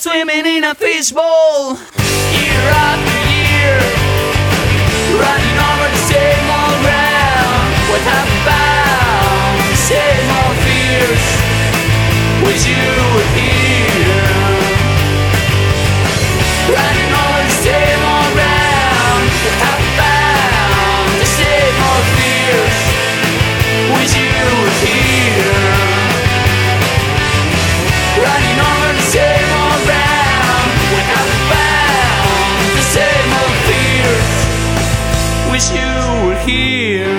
swimming in a fishbowl. Year after year, running over the same old ground. What have we found? The same old fears. Wish you were here. Running over the same old ground. What have we found? The same old fears. Wish you were here. Running over the same old ground. What have we found? The same old fears. Wish you were here.